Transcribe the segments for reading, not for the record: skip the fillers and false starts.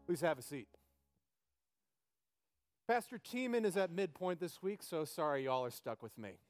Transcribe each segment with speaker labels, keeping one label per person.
Speaker 1: Please have a seat. Pastor Tiemann is at midpoint this week, so sorry y'all are stuck with me.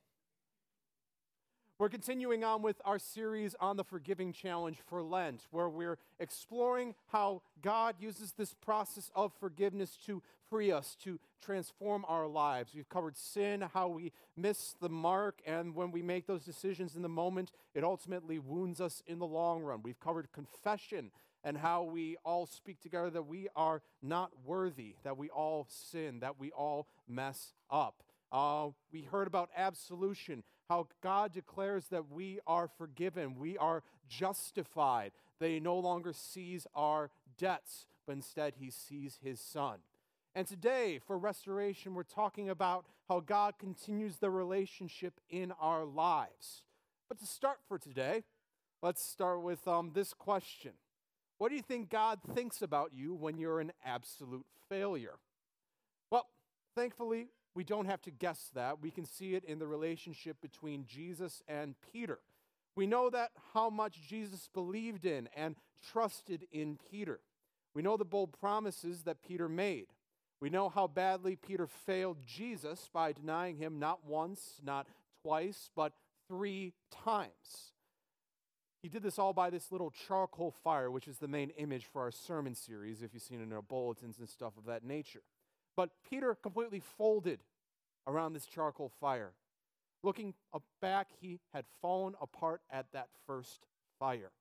Speaker 1: We're continuing on with our series on the Forgiving Challenge for Lent, where we're exploring how God uses this process of forgiveness to free us, to transform our lives. We've covered sin, how we miss the mark, and when we make those decisions in the moment, it ultimately wounds us in the long run. We've covered confession and how we all speak together that we are not worthy, that we all sin, that we all mess up. We heard about absolution, how God declares that we are forgiven, we are justified, that He no longer sees our debts, but instead He sees His Son. And today, for restoration, we're talking about how God continues the relationship in our lives. But to start for today, let's start with this question. What do you think God thinks about you when you're an absolute failure? Well, thankfully, we don't have to guess that. We can see it in the relationship between Jesus and Peter. We know that how much Jesus believed in and trusted in Peter. We know the bold promises that Peter made. We know how badly Peter failed Jesus by denying Him not once, not twice, but 3 times. He did this all by this little charcoal fire, which is the main image for our sermon series, if you've seen it in our bulletins and stuff of that nature. But Peter completely folded around this charcoal fire. Looking back, he had fallen apart at that first fire.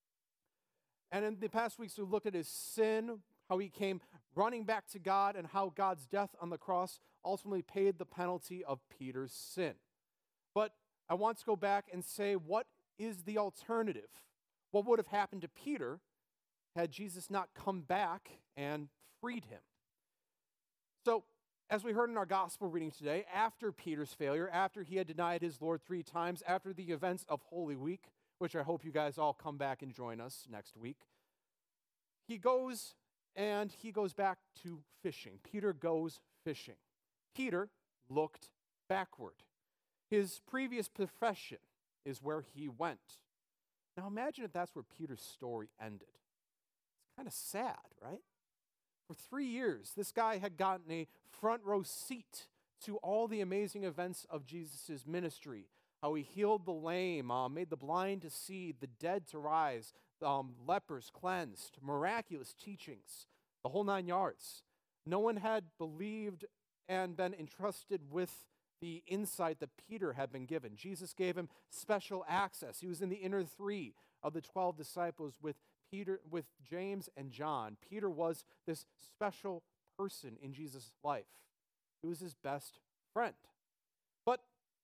Speaker 1: And in the past weeks, we looked at his sin, how he came running back to God, and how God's death on the cross ultimately paid the penalty of Peter's sin. But I want to go back and say, what is the alternative? What would have happened to Peter had Jesus not come back and freed him? So, as we heard in our gospel reading today, after Peter's failure, after he had denied his Lord 3 times, after the events of Holy Week, which I hope you guys all come back and join us next week, he goes back to fishing. Peter goes fishing. Peter looked backward. His previous profession is where he went. Now imagine if that's where Peter's story ended. It's kind of sad, right? For 3 years, this guy had gotten a front row seat to all the amazing events of Jesus' ministry. How he healed the lame, made the blind to see, the dead to rise, lepers cleansed, miraculous teachings, the whole 9 yards. No one had believed and been entrusted with the insight that Peter had been given. Jesus gave him special access. He was in the inner 3 of the 12 disciples with James and John. Peter was this special person in Jesus' life. He was his best friend. But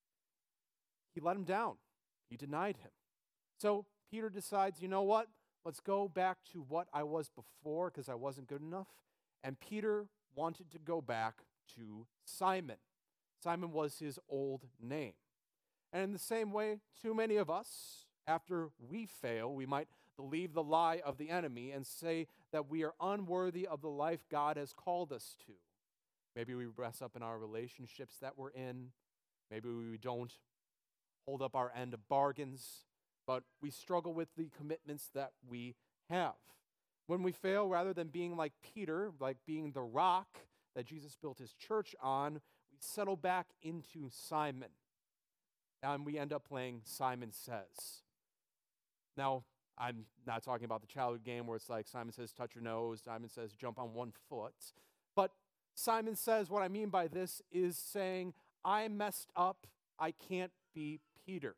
Speaker 1: he let him down. He denied him. So Peter decides, you know what? Let's go back to what I was before because I wasn't good enough. And Peter wanted to go back to Simon. Simon was his old name. And in the same way, too many of us, after we fail, we might believe the lie of the enemy and say that we are unworthy of the life God has called us to. Maybe we mess up in our relationships that we're in. Maybe we don't hold up our end of bargains, but we struggle with the commitments that we have. When we fail, rather than being like Peter, like being the rock that Jesus built his church on, we settle back into Simon. And we end up playing Simon Says. Now, I'm not talking about the childhood game where it's like Simon Says, touch your nose. Simon Says, jump on 1 foot. But Simon Says, what I mean by this is saying, I messed up. I can't be Peter.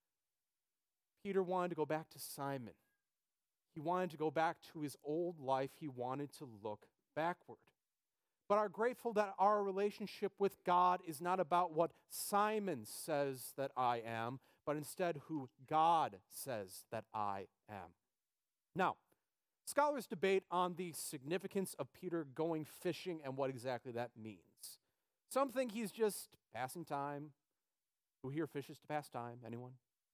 Speaker 1: Peter wanted to go back to Simon. He wanted to go back to his old life. He wanted to look backward. But are grateful that our relationship with God is not about what Simon says that I am, but instead who God says that I am. Now, scholars debate on the significance of Peter going fishing and what exactly that means. Some think he's just passing time. Who here fishes to pass time? Anyone?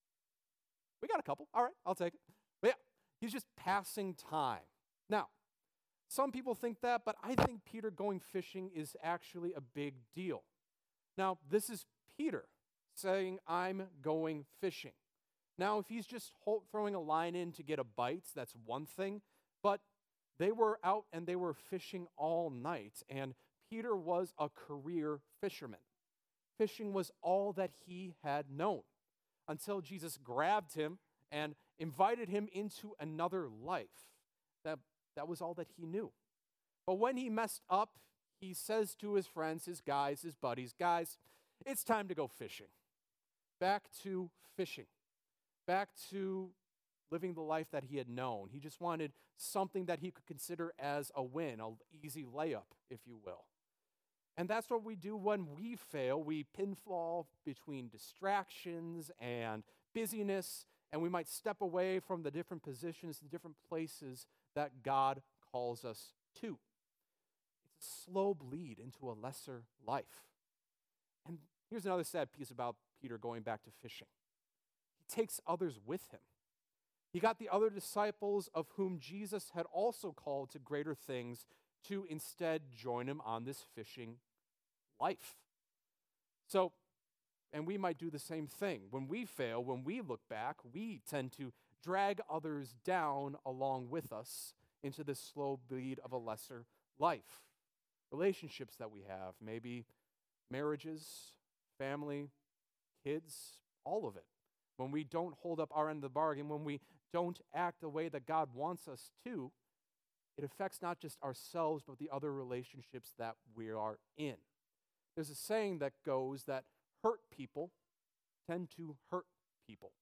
Speaker 1: We got a couple. All right, I'll take it. But yeah, he's just passing time. Now, some people think that, but I think Peter going fishing is actually a big deal. Now, this is Peter saying, I'm going fishing. Now, if he's just throwing a line in to get a bite, that's one thing. But They were out and they were fishing all night, and Peter was a career fisherman. Fishing was all that he had known until Jesus grabbed him and invited him into another life. That was all that he knew. But when he messed up, he says to his friends, his guys, his buddies, guys, it's time to go fishing. Back to fishing. Back to living the life that he had known. He just wanted something that he could consider as a win, an easy layup, if you will. And that's what we do when we fail. We pinfall between distractions and busyness, and we might step away from the different positions, the different places that God calls us to. It's a slow bleed into a lesser life. And here's another sad piece about Peter going back to fishing. He takes others with him. He got the other disciples of whom Jesus had also called to greater things to instead join him on this fishing life. So, and we might do the same thing. When we fail, when we look back, we tend to drag others down along with us into this slow bleed of a lesser life. Relationships that we have, maybe marriages, family, kids, all of it. When we don't hold up our end of the bargain, when we don't act the way that God wants us to, it affects not just ourselves, but the other relationships that we are in. There's a saying that goes that hurt people tend to hurt people.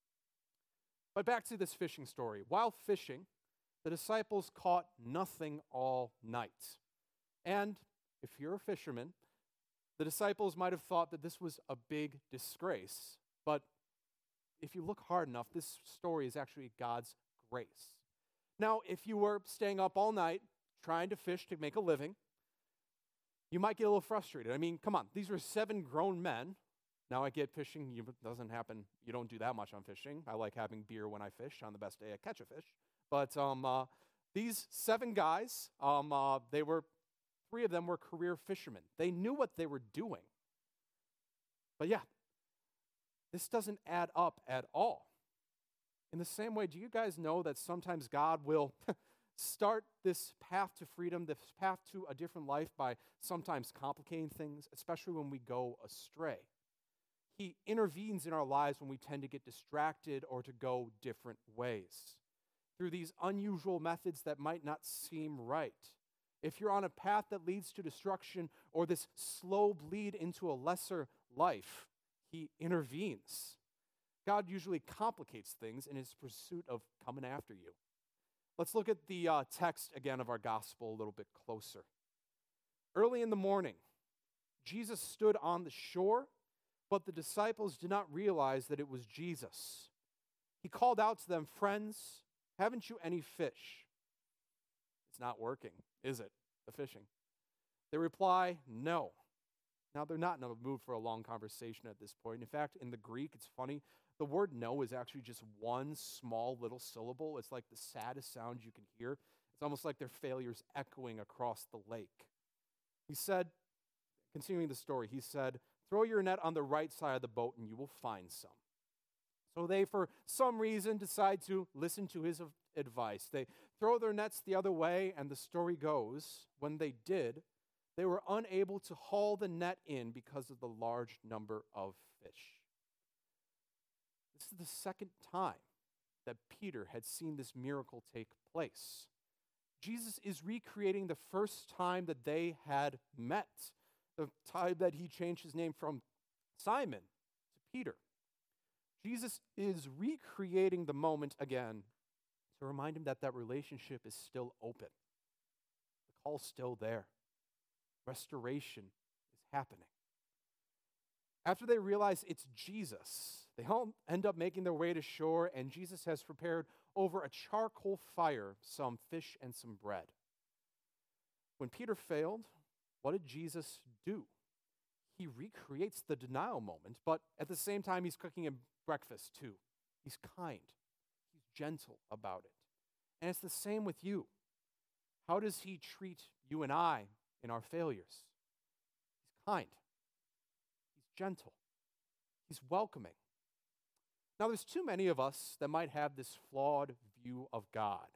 Speaker 1: But back to this fishing story. While fishing, the disciples caught nothing all night. And if you're a fisherman, the disciples might have thought that this was a big disgrace. But if you look hard enough, this story is actually God's grace. Now, if you were staying up all night trying to fish to make a living, you might get a little frustrated. I mean, come on, these were 7 grown men. Now I get fishing, it doesn't happen, you don't do that much on fishing. I like having beer when I fish. On the best day, I catch a fish. But these 7 guys, 3 of them were career fishermen. They knew what they were doing. But yeah, this doesn't add up at all. In the same way, do you guys know that sometimes God will start this path to freedom, this path to a different life by sometimes complicating things, especially when we go astray? He intervenes in our lives when we tend to get distracted or to go different ways through these unusual methods that might not seem right. If you're on a path that leads to destruction or this slow bleed into a lesser life, he intervenes. God usually complicates things in his pursuit of coming after you. Let's look at the text again of our gospel a little bit closer. Early in the morning, Jesus stood on the shore, but the disciples did not realize that it was Jesus. He called out to them, "Friends, haven't you any fish?" It's not working, is it? The fishing. They reply, "No." Now, they're not in a mood for a long conversation at this point. In fact, in the Greek, it's funny, the word no is actually just one small little syllable. It's like the saddest sound you can hear. It's almost like their failures echoing across the lake. He said, continuing the story, he said, "Throw your net on the right side of the boat and you will find some." So they, for some reason, decide to listen to his advice. They throw their nets the other way, and the story goes, when they did, they were unable to haul the net in because of the large number of fish. This is the second time that Peter had seen this miracle take place. Jesus is recreating the first time that they had met, the time that he changed his name from Simon to Peter. Jesus is recreating the moment again to remind him that that relationship is still open. The call's still there. Restoration is happening. After they realize it's Jesus, they all end up making their way to shore, and Jesus has prepared over a charcoal fire some fish and some bread. When Peter failed, what did Jesus do? He recreates the denial moment, but at the same time, he's cooking him breakfast too. He's kind. He's gentle about it. And it's the same with you. How does he treat you and I in our failures? He's kind. He's gentle. He's welcoming. Now, there's too many of us that might have this flawed view of God.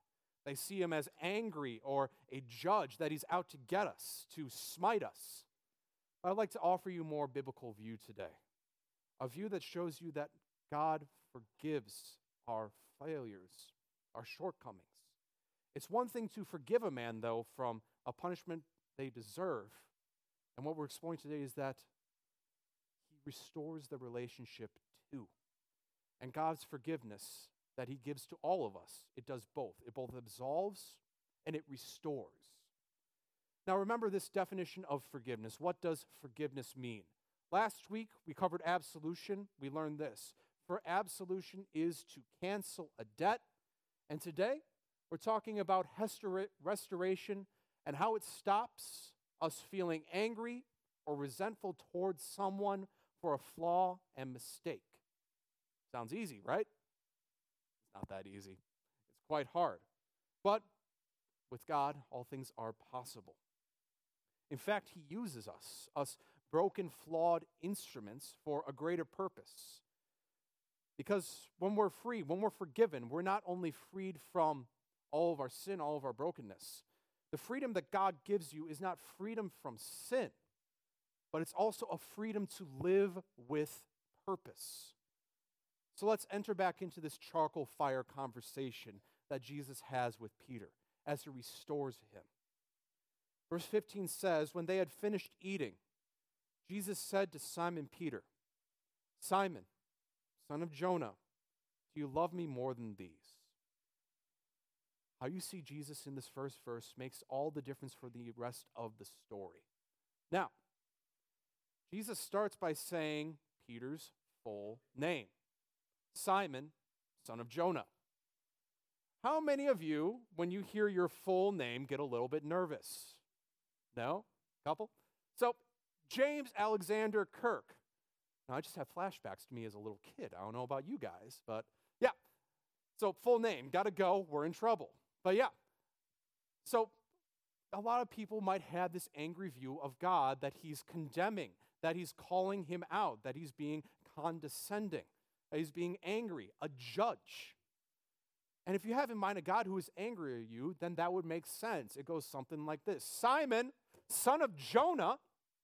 Speaker 1: They see him as angry or a judge, that he's out to get us, to smite us. But I'd like to offer you a more biblical view today, a view that shows you that God forgives our failures, our shortcomings. It's one thing to forgive a man, though, from a punishment they deserve. And what we're exploring today is that he restores the relationship too. And God's forgiveness that he gives to all of us, it does both. It both absolves and it restores. Now remember this definition of forgiveness. What does forgiveness mean? Last week we covered absolution. We learned this. For absolution is to cancel a debt. And today we're talking about restoration and how it stops us feeling angry or resentful towards someone for a flaw and mistake. Sounds easy, right? It's not that easy. It's quite hard. But with God, all things are possible. In fact, he uses us broken, flawed instruments, for a greater purpose. Because when we're free, when we're forgiven, we're not only freed from all of our sin, all of our brokenness. The freedom that God gives you is not freedom from sin, but it's also a freedom to live with purpose. So let's enter back into this charcoal fire conversation that Jesus has with Peter as he restores him. Verse 15 says, when they had finished eating, Jesus said to Simon Peter, Simon, son of Jonah, do you love me more than these? How you see Jesus in this first verse makes all the difference for the rest of the story. Now, Jesus starts by saying Peter's full name, Simon, son of Jonah. How many of you, when you hear your full name, get a little bit nervous? No? Couple? So, James Alexander Kirk. Now, I just have flashbacks to me as a little kid. I don't know about you guys, but yeah. So, full name, gotta go, we're in trouble. But yeah. So, a lot of people might have this angry view of God that he's condemning, that he's calling him out, that he's being condescending, that he's being angry, a judge. And if you have in mind a God who is angry at you, then that would make sense. It goes something like this. Simon, son of Jonah.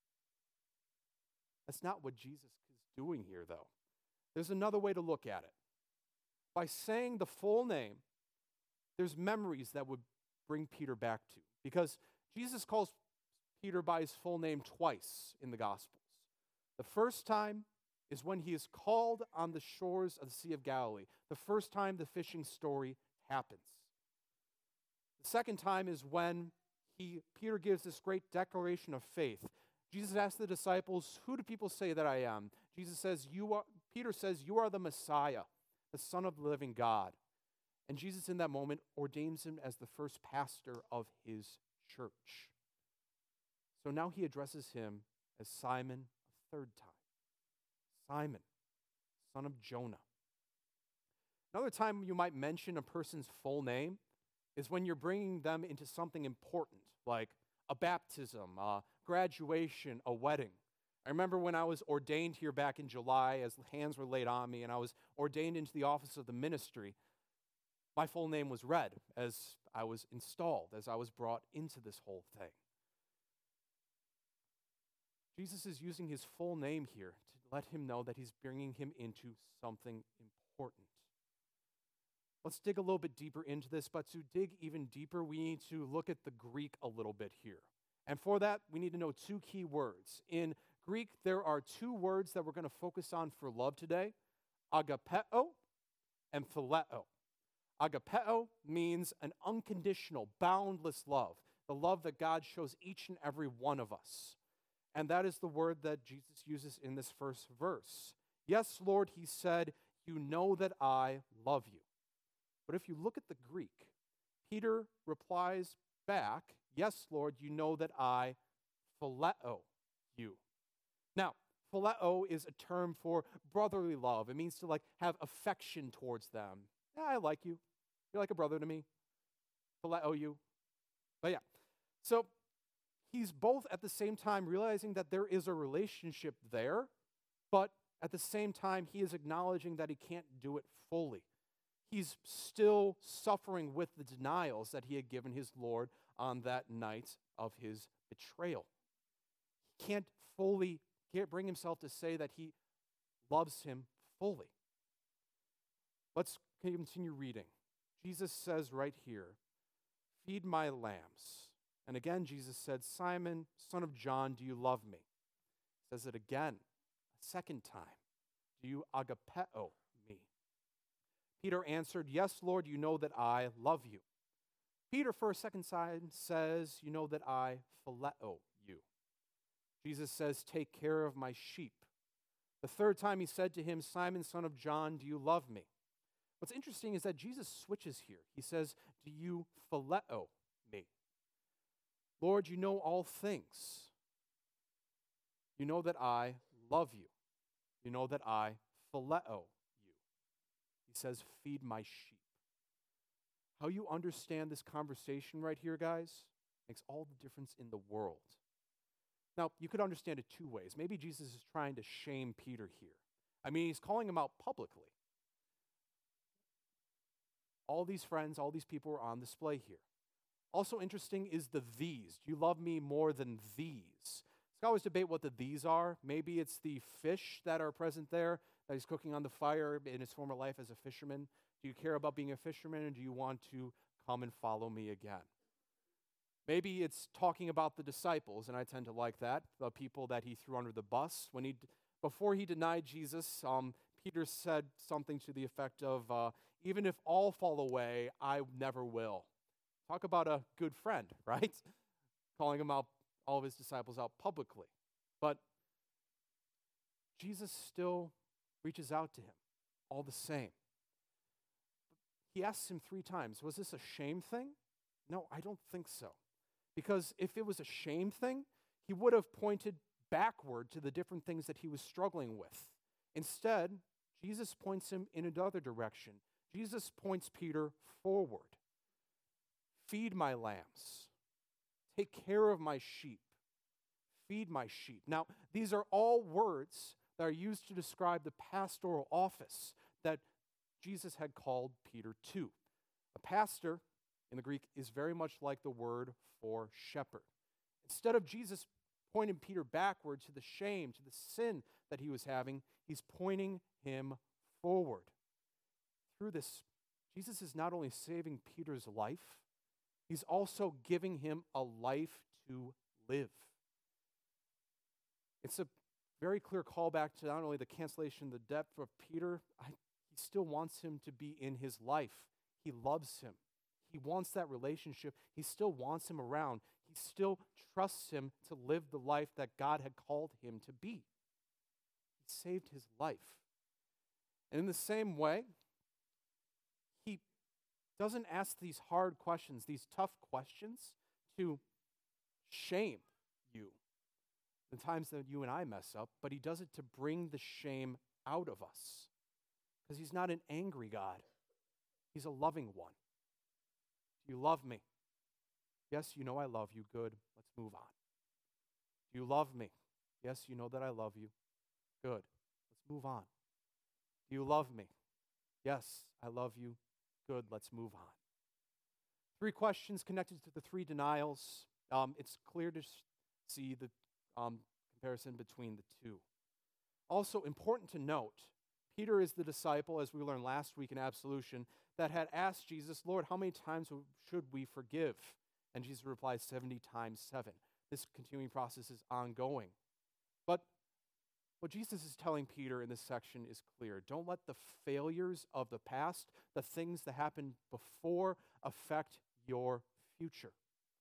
Speaker 1: That's not what Jesus is doing here, though. There's another way to look at it. By saying the full name, there's memories that would bring Peter back to. Because Jesus calls Peter by his full name twice in the Gospels. The first time is when he is called on the shores of the Sea of Galilee. The first time the fishing story happens. The second time is when Peter gives this great declaration of faith. Jesus asks the disciples, who do people say that I am? Peter says, you are the Messiah, the Son of the living God. And Jesus in that moment ordains him as the first pastor of his church. So now he addresses him as Simon a third time. Simon, son of Jonah. Another time you might mention a person's full name is when you're bringing them into something important, like a baptism, a graduation, a wedding. I remember when I was ordained here back in July, as hands were laid on me, and I was ordained into the office of the ministry, my full name was read as I was installed, as I was brought into this whole thing. Jesus is using his full name here to let him know that he's bringing him into something important. Let's dig a little bit deeper into this, but to dig even deeper, we need to look at the Greek a little bit here. And for that, we need to know two key words. In Greek, there are two words that we're going to focus on for love today, agapeo and phileo. Agapeo means an unconditional, boundless love, the love that God shows each and every one of us. And that is the word that Jesus uses in this first verse. Yes, Lord, he said, you know that I love you. But if you look at the Greek, Peter replies back, yes, Lord, you know that I phileo you. Now, phileo is a term for brotherly love. It means to have affection towards them. Yeah, I like you. You're like a brother to me. Phileo you. But yeah, so he's both at the same time realizing that there is a relationship there, but at the same time, he is acknowledging that he can't do it fully. He's still suffering with the denials that he had given his Lord on that night of his betrayal. He can't bring himself to say that he loves him fully. Let's continue reading. Jesus says right here, "Feed my lambs." And again, Jesus said, "Simon, son of John, do you love me?" He says it again, a second time. "Do you agapeo me?" Peter answered, "Yes, Lord, you know that I love you." Peter, for a second time, says, "You know that I phileo you." Jesus says, "Take care of my sheep." The third time he said to him, "Simon, son of John, do you love me?" What's interesting is that Jesus switches here. He says, "Do you phileo me?" Lord, you know all things. You know that I love you. You know that I phileo you. He says, "Feed my sheep." How you understand this conversation right here, guys, makes all the difference in the world. Now, you could understand it two ways. Maybe Jesus is trying to shame Peter here. I mean, he's calling him out publicly. All these friends, all these people are on display here. Also interesting is the these. Do you love me more than these? Scholars debate what the these are. Maybe it's the fish that are present there that he's cooking on the fire in his former life as a fisherman. Do you care about being a fisherman, or do you want to come and follow me again? Maybe it's talking about the disciples, and I tend to like that, the people that he threw under the bus. Before he denied Jesus, Peter said something to the effect of, "Even if all fall away, I never will." Talk about a good friend, right? Calling him out, all of his disciples out publicly. But Jesus still reaches out to him, all the same. He asks him 3 times, was this a shame thing? No, I don't think so. Because if it was a shame thing, he would have pointed backward to the different things that he was struggling with. Instead, Jesus points him in another direction. Jesus points Peter forward. Feed my lambs. Take care of my sheep. Feed my sheep. Now, these are all words that are used to describe the pastoral office that Jesus had called Peter to. A pastor, in the Greek, is very much like the word for shepherd. Instead of Jesus pointing Peter backward to the shame, to the sin that he was having, he's pointing him forward. Through this, Jesus is not only saving Peter's life, he's also giving him a life to live. It's a very clear callback to not only the cancellation of the debt of Peter, he still wants him to be in his life. He loves him. He wants that relationship. He still wants him around. He still trusts him to live the life that God had called him to be. He saved his life. And in the same way, he doesn't ask these hard questions, these tough questions, to shame you the times that you and I mess up, but he does it to bring the shame out of us. Because he's not an angry God. He's a loving one. Do you love me? Yes, you know I love you. Good. Let's move on. Do you love me? Yes, you know that I love you. Good. Let's move on. Do you love me? Yes, I love you. Good. Let's move on. 3 questions connected to the 3 denials. It's clear to see the comparison between the 2. Also important to note, Peter is the disciple, as we learned last week in absolution, that had asked Jesus, Lord, how many times should we forgive? And Jesus replies 70 times 7. This continuing process is ongoing. But what Jesus is telling Peter in this section is clear. Don't let the failures of the past, the things that happened before, affect your future.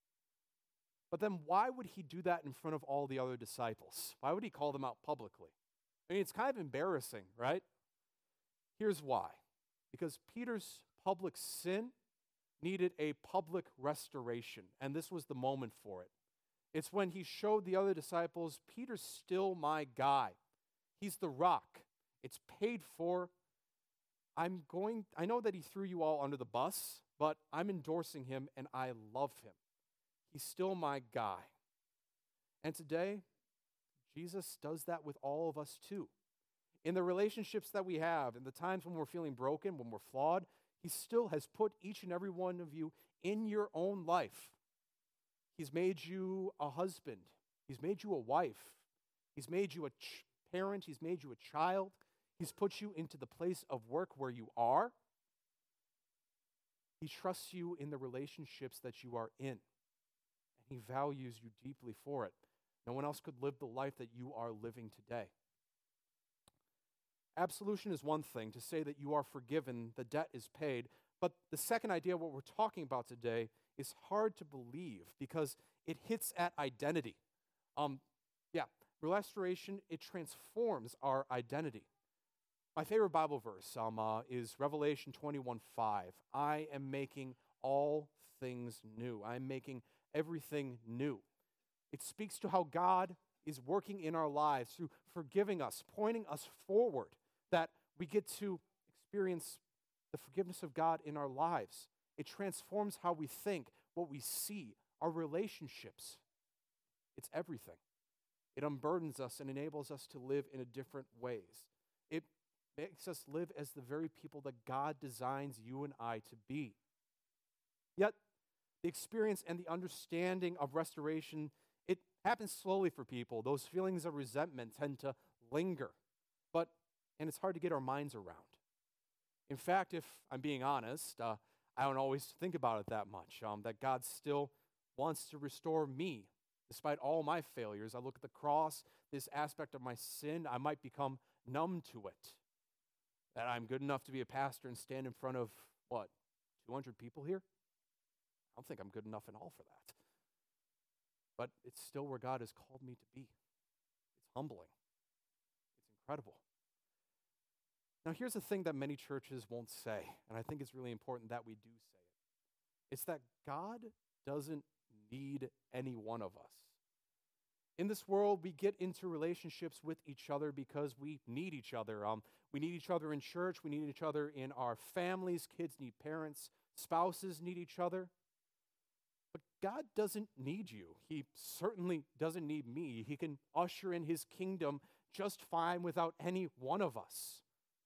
Speaker 1: But then why would he do that in front of all the other disciples? Why would he call them out publicly? I mean, it's kind of embarrassing, right? Here's why. Because Peter's public sin needed a public restoration, and this was the moment for it. It's when he showed the other disciples, Peter's still my guy. He's the rock. It's paid for. I know that he threw you all under the bus, but I'm endorsing him, and I love him. He's still my guy. And today, Jesus does that with all of us too. In the relationships that we have, in the times when we're feeling broken, when we're flawed, He still has put each and every one of you in your own life. He's made you a husband. He's made you a wife. He's made you a parent. He's made you a child. He's put you into the place of work where you are. He trusts you in the relationships that you are in, and he values you deeply for it. No one else could live the life that you are living today. Absolution is one thing, to say that you are forgiven, the debt is paid. But the second idea, what we're talking about today, is hard to believe because it hits at identity. Restoration, it transforms our identity. My favorite Bible verse is Revelation 21:5. I am making all things new. I am making everything new. It speaks to how God is working in our lives through forgiving us, pointing us forward, that we get to experience the forgiveness of God in our lives. It transforms how we think, what we see, our relationships. It's everything. It unburdens us and enables us to live in a different ways. It makes us live as the very people that God designs you and I to be. Yet, the experience and the understanding of restoration, it happens slowly for people. Those feelings of resentment tend to linger, and it's hard to get our minds around. In fact, if I'm being honest, I don't always think about it that much, that God still wants to restore me. Despite all my failures, I look at the cross, this aspect of my sin, I might become numb to it. That I'm good enough to be a pastor and stand in front of, 200 people here? I don't think I'm good enough at all for that. But it's still where God has called me to be. It's humbling. It's incredible. Now, here's the thing that many churches won't say, and I think it's really important that we do say it. It's that God doesn't need any one of us. In this world, we get into relationships with each other because we need each other. We need each other in church. We need each other in our families. Kids need parents. Spouses need each other. But God doesn't need you. He certainly doesn't need me. He can usher in his kingdom just fine without any one of us.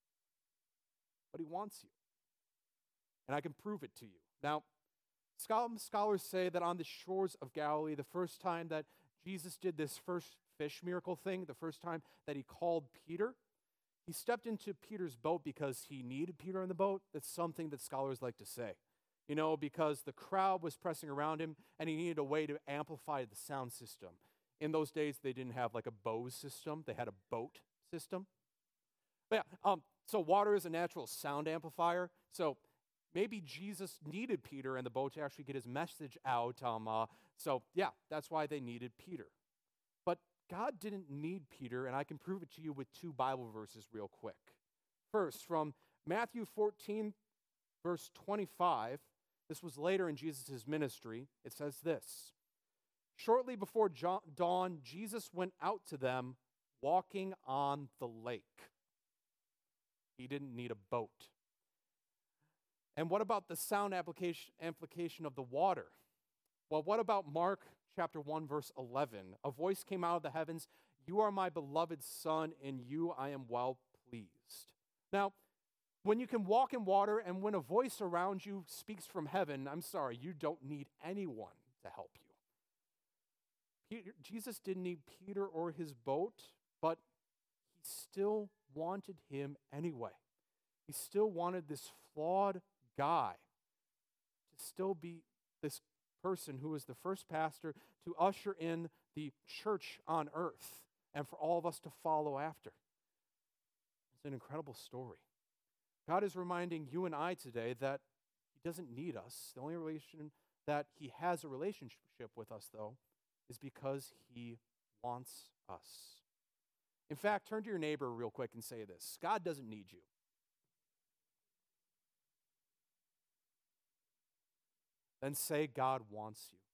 Speaker 1: But he wants you. And I can prove it to you. Now, scholars say that on the shores of Galilee, the first time that Jesus did this first fish miracle thing, the first time that he called Peter, he stepped into Peter's boat because he needed Peter in the boat. That's something that scholars like to say. Because the crowd was pressing around him and he needed a way to amplify the sound system. In those days, they didn't have like a Bose system. They had a boat system. But so water is a natural sound amplifier. So maybe Jesus needed Peter in the boat to actually get his message out. That's why they needed Peter. But God didn't need Peter, and I can prove it to you with two Bible verses real quick. First, from Matthew 14, verse 25, this was later in Jesus' ministry. It says this: shortly before dawn, Jesus went out to them walking on the lake. He didn't need a boat. And what about the sound application of the water? Well, what about Mark chapter 1, verse 11? A voice came out of the heavens, "You are my beloved Son, in you I am well pleased." Now, when you can walk in water and when a voice around you speaks from heaven, I'm sorry, you don't need anyone to help you. Jesus didn't need Peter or his boat, but he still wanted him anyway. He still wanted this flawed guy to still be this person who was the first pastor to usher in the church on earth and for all of us to follow after. It's an incredible story. God is reminding you and I today that he doesn't need us. The only relation that he has a relationship with us, though, is because he wants us. In fact, turn to your neighbor real quick and say this: God doesn't need you. Then say, God wants you.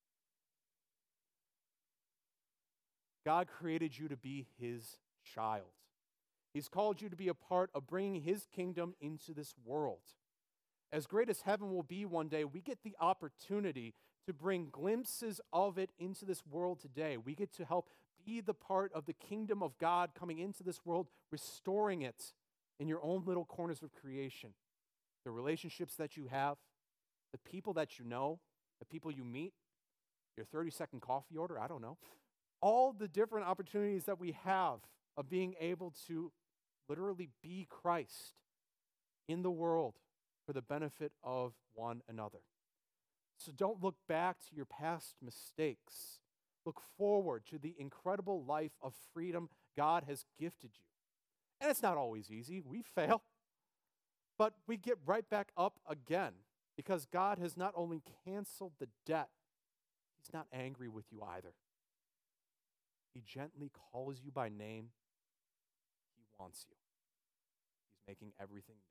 Speaker 1: God created you to be his child. He's called you to be a part of bringing his kingdom into this world. As great as heaven will be one day, we get the opportunity to bring glimpses of it into this world today. We get to help be the part of the kingdom of God coming into this world, restoring it in your own little corners of creation. the relationships that you have, the people that you know, the people you meet, your 30-second coffee order, I don't know. All the different opportunities that we have of being able to literally be Christ in the world for the benefit of one another. So don't look back to your past mistakes. Look forward to the incredible life of freedom God has gifted you. And it's not always easy. We fail. But we get right back up again because God has not only canceled the debt, He's not angry with you either. He gently calls you by name. He wants you. He's making everything new.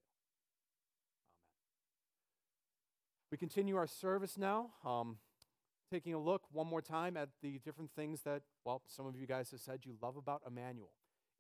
Speaker 1: Amen. We continue our service now, taking a look one more time at the different things that, well, some of you guys have said you love about Emmanuel.